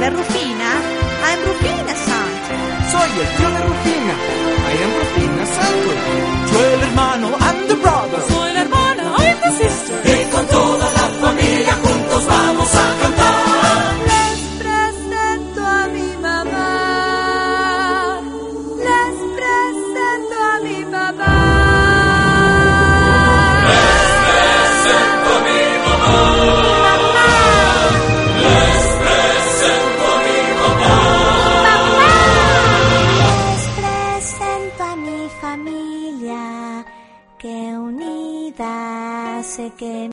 Rufina. I'm Rufina Sant. Soy el tío de Rufina. I am Rufina Santos. Yo el hermano and the brother.